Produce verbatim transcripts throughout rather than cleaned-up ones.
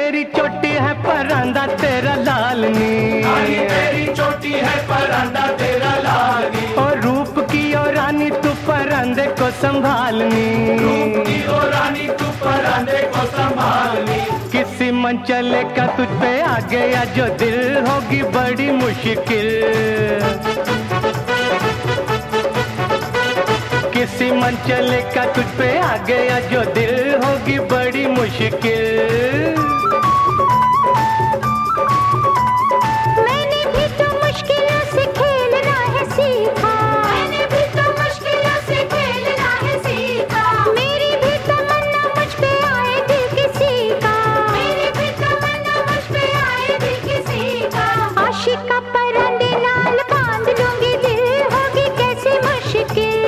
तेरी चोटी है परांदा तेरा लाल नी, काली तेरी चोटी है परांदा तेरा लाल नी। और रूप की ओ रानी तू परांदे को संभालनी, रूप की ओ रानी तू परांदे को संभालनी। किसी मंचले का तुझ पे आ गया जो दिल होगी बड़ी मुश्किल, किसी मंचले का तुझ पे आ गया जो दिल होगी बड़ी मुश्किल। मैंने भी तो मुश्किलों से खेलना है सीखा, मैंने भी तो मुश्किलों से खेलना है सीखा। मेरी भी तमन्ना मुझ पे आएगी किसी का, मेरी भी तमन्ना मुझ पे आएगी किसी का। आशिका परंदे नाल बांध लूंगी दिल होगी कैसी मुश्किल,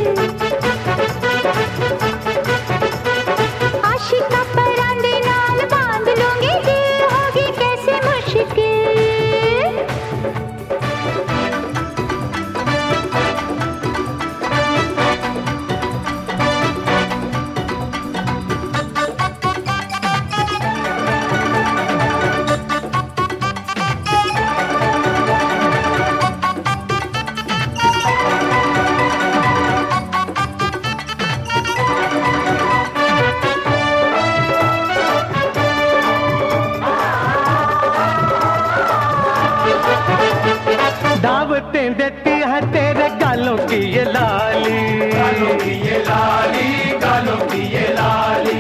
आशिका परंदे नाल बांध लूंगी दिल होगी कैसी मुश्किल। दावतें देती है तेरे गालों की ये लाली, गालों की ये लाली, गालों की ये लाली।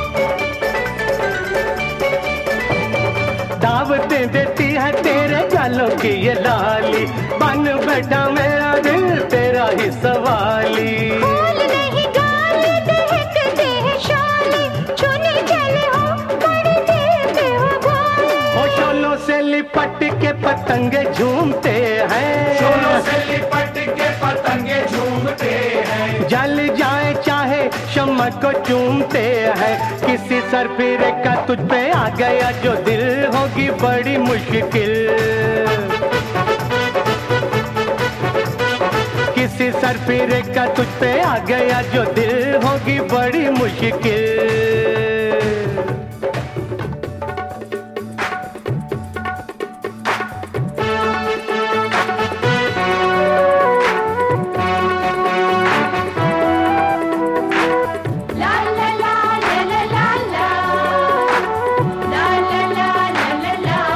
दावतें देती है तेरे गालों की ये लाली। बन बैठा मेरा दिल तेरा ही सवाली, फूल नहीं गाल दहकते हैं शाली, चुने चले हो बड़े देते हो भोले। ओ शोलों से लिपट के पतंगे झूमते हैं, शोलों से लिपट के पतंगे झूमते हैं। जल जाए चाहे शम्मा को चूमते हैं। किसी सरफिरे का तुझ पे आ गया जो दिल होगी बड़ी मुश्किल, किसी सरफिरे का तुझ पे आ गया जो दिल होगी बड़ी मुश्किल। ला ला ला ला ला ला ला ला ला ला ला ला।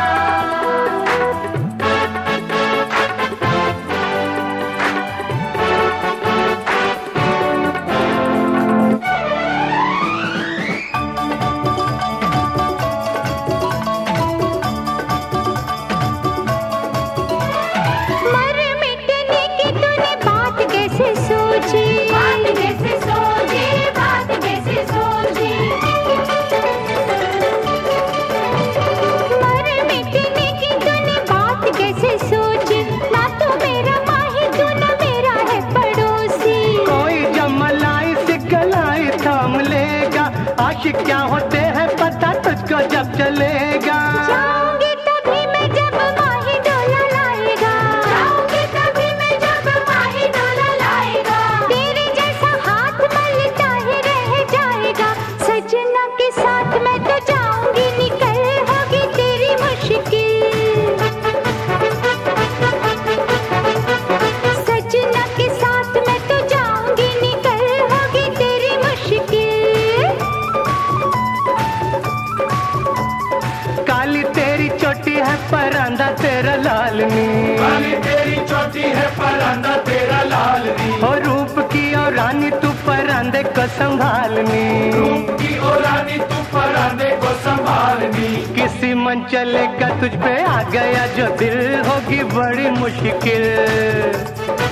मर मिटने की तूने बात कैसे सोची, बात कैसे सोची, बात कैसे सोची। मर मिटने की तूने बात कैसे सोची, ना तो मेरा माही तू ना मेरा है पड़ोसी। कोई जमलाई से गलाई थाम लेगा, आशिक क्या होते हैं पता तुझको जब चलेगा। जाऊंगी तभी मैं जब माही डोला लाएगा, जाऊंगी तभी मैं जब माही डोला लाएगा। तेरे जैसा हाथ मलता ही रह जाएगा, सजना के साथ मैं तो जाऊंगी निकल होगी तेरी मुश्किल, सजना के साथ मैं तो जाऊंगी निकल होगी तेरी मुश्किल। काली तेरी चोटी है परांदा तेरा लाल नी, काली तेरी चोटी है परांदा तेरा लाल नी। और रूप की और रानी तू परांदे को संभालनी, रूप की ओ रानी तू परांदे को संभालनी। किसी मंचले का तुझ पे आ गया जो दिल होगी बड़ी मुश्किल,